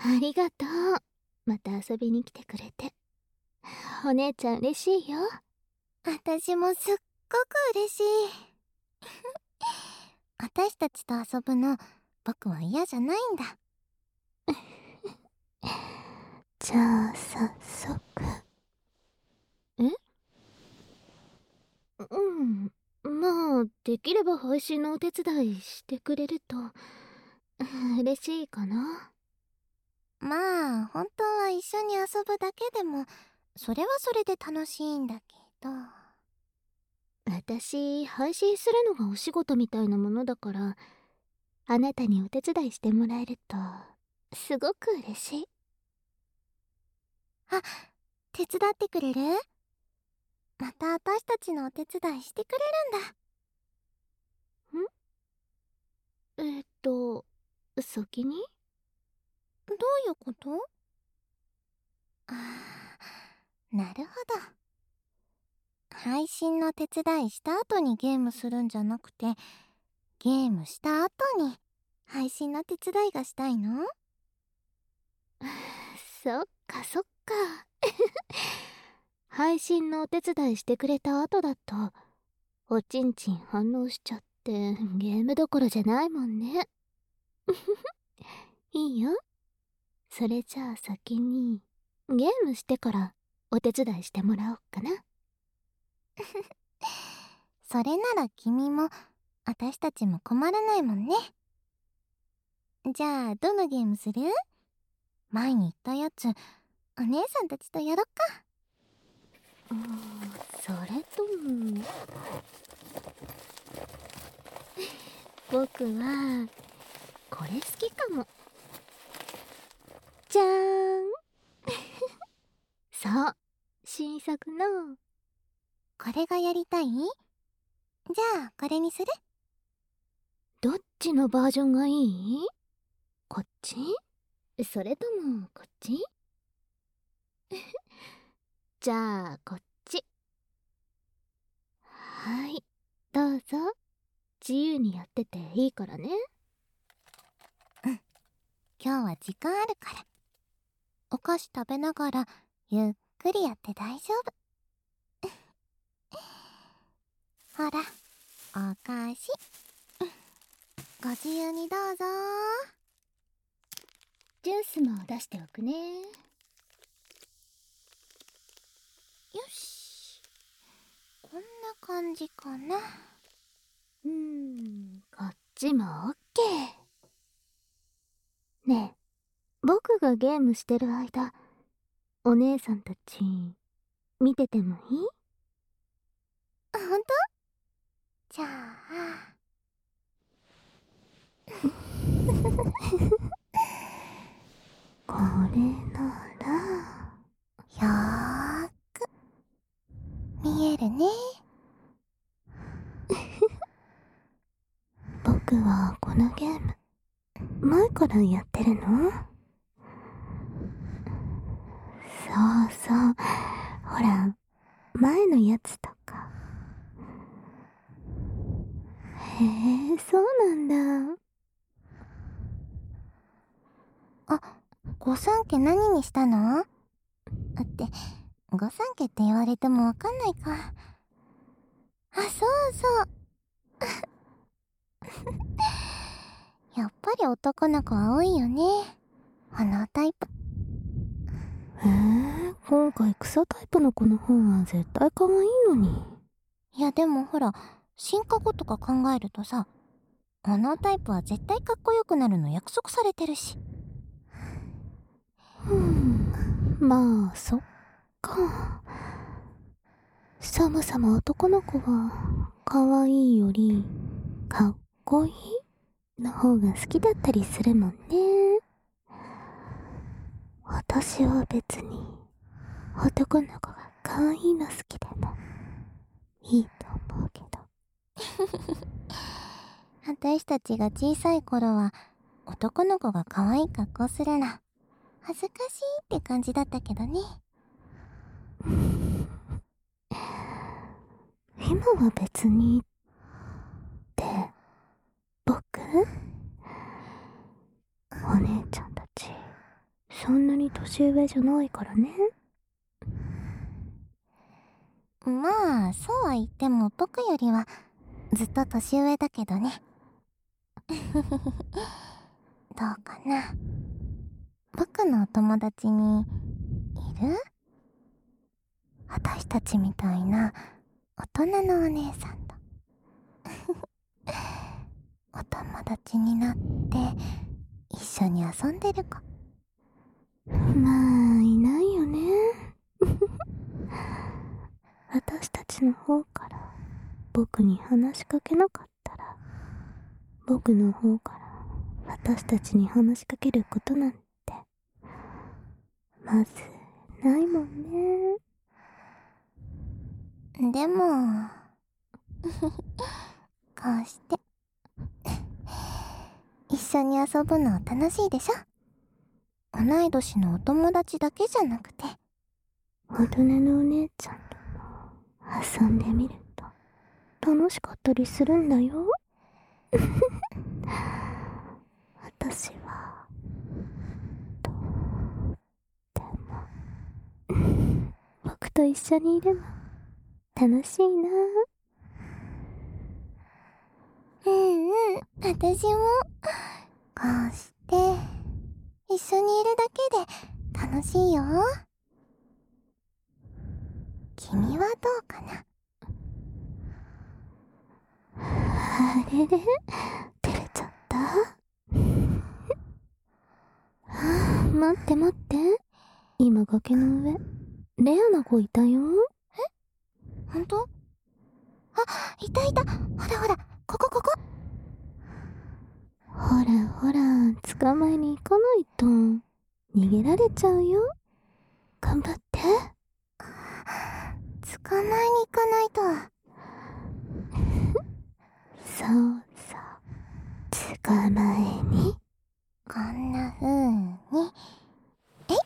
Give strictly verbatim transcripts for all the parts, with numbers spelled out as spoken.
ありがとう。また遊びに来てくれて。お姉ちゃん嬉しいよ。 私もすっごく嬉しい。私たちと遊ぶの、僕は嫌じゃないんだ。 じゃあ早速。え？うん。まあ、できれば配信のお手伝いしてくれると嬉しいかな。 まあ、本当は一緒に遊ぶだけでも、それはそれで楽しいんだけど。 私、配信するのがお仕事みたいなものだから、あなたにお手伝いしてもらえると、すごく嬉しい。 あ、手伝ってくれる？また私たちのお手伝いしてくれるんだ。 ん？えっと、先に？ どういうこと？ああ、なるほど。配信の手伝いした後にゲームするんじゃなくて、ゲームした後に配信の手伝いがしたいの？ そっかそっか。配信のお手伝いしてくれた後だと、おちんちん反応しちゃってゲームどころじゃないもんね。いいよ。それじゃあ先にゲームしてからお手伝いしてもらおうかな。 それなら君も私たちも困らないもんね。じゃあどのゲームする？前に言ったやつ、お姉さんたちとやろっか。 うーん、それとも僕はこれ好きかも。じゃーん。そう、新作の。 これがやりたい？じゃあこれにする？ どっちのバージョンがいい？こっち？それともこっち？じゃあこっち。はい、どうぞ。自由にやってていいからね。 うん、今日は時間あるから。お菓子食べながらゆっくりやって大丈夫。ほら、お菓子。ご自由にどうぞ。 ジュースも出しておくね。 よし、こんな感じかな。 うーん、こっちもオッケー。ねえ、僕がゲームしてる間、お姉さんたち見ててもいい？ ほんと？じゃあこれならよーく見えるね。 僕はこのゲーム前からやってるの？そうそう、ほら前のやつとか。へえ、そうなんだ。 あ、御三家何にしたの？って、御三家って言われてもわかんないか。あ、そうそう。やっぱり男の子は多いよね。あのタイプ。 へえ、今回草タイプの子の方が絶対可愛いのに。 いやでもほら、進化後とか考えるとさ、あのタイプは絶対かっこよくなるの約束されてるし。 ふん、まあそっか。そもそも男の子は可愛いよりかっこいいの方が好きだったりするもんね。私は別に男の子が可愛いの好きでもいいと思うけど。 私たちが小さい頃は男の子が可愛い格好するの恥ずかしいって感じだったけどね。 今は別にって僕？お姉ちゃんたちそんなに年上じゃないからね。 まあ、そうは言っても僕よりはずっと年上だけどね。どうかな。僕のお友達にいる？私たちみたいな大人のお姉さんとお友達になって一緒に遊んでる子。 まあ、いないよね。私たちの方から僕に話しかけなかったら、僕の方から私たちに話しかけることなんてまずないもんね。 でもこうして一緒に遊ぶの楽しいでしょ。同い年のお友達だけじゃなくて、 大人のお姉ちゃんとも遊んでみると楽しかったりするんだよ。私はとっても僕と一緒にいるの楽しいな。 うんうん、私もこうして一緒にいるだけで楽しいよ。君はどうかな？ あれれ、照れちゃった。はあ、待って待って、今崖の上レアな子いたよ。 え、ほんと？あ、いたいた、ほらほら、ここここ。 ほらほら、捕まえに行かないと逃げられちゃうよ。頑張って。 捕まえに行かないと。 そうそう、捕まえに。 こんな風に。えい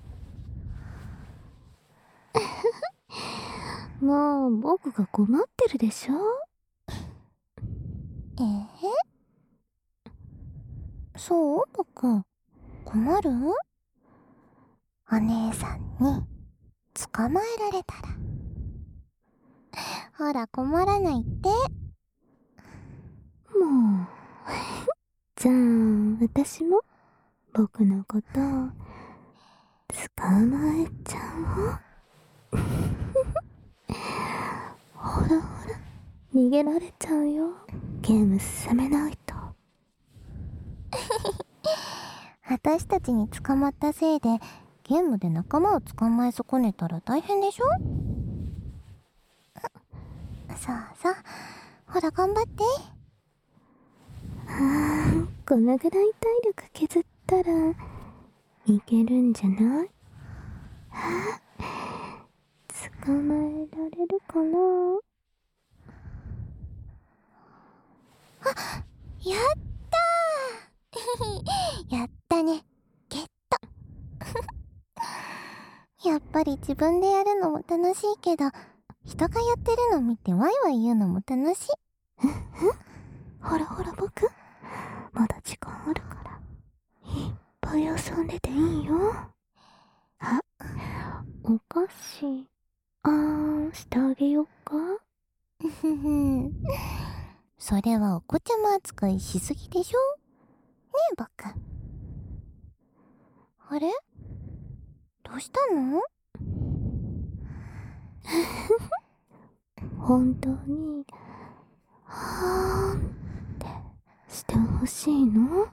もう僕が困ってるでしょ。 ええ、そう僕、困る？お姉さんに捕まえられたら。ほら困らないって。 もうじゃあ私も僕のことを捕まえちゃおう。ほらほら、逃げられちゃうよ。ゲーム進めないと。 私たちに捕まったせいでゲームで仲間を捕まえ損ねたら大変でしょ？そうそう、ほら頑張って。 あー、このぐらい体力削ったらいけるんじゃない？あ、捕まえられるかな。 あ、やったーやったね、ゲットやっぱり自分でやるのも楽しいけど、人がやってるの見てワイワイ言うのも楽しい。 ほらほら僕、まだ時間あるからいっぱい遊んでていいよ。あ、お菓子あーしてあげよっか。 ふふん、それはお子ちゃま扱いしすぎでしょねえ僕。あれ、どうしたの？ 本当にはーんってしてほしいの？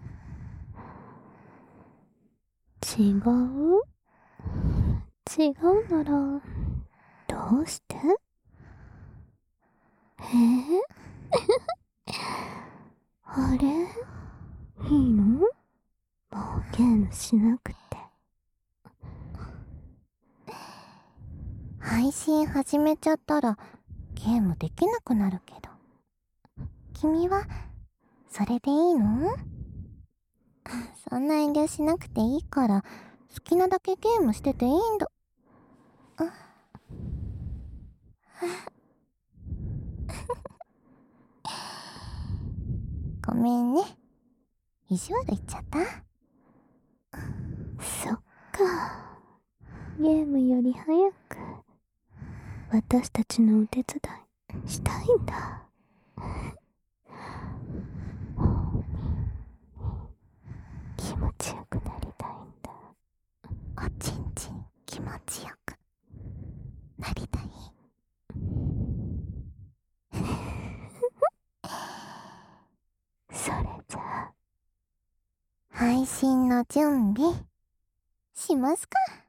違う？違うならどうして？えー、あれ、いいの？もうゲームしなくて。 配信始めちゃったらゲームできなくなるけど、君はそれでいいの？そんな遠慮しなくていいから好きなだけゲームしてていいんだ。ごめんね、意地悪言っちゃった？ そう、 ゲームより早く私たちのお手伝いしたいんだ。気持ちよくなりたいんだ。 おちんちん気持ちよくなりたい。 それじゃあ配信の準備しますか。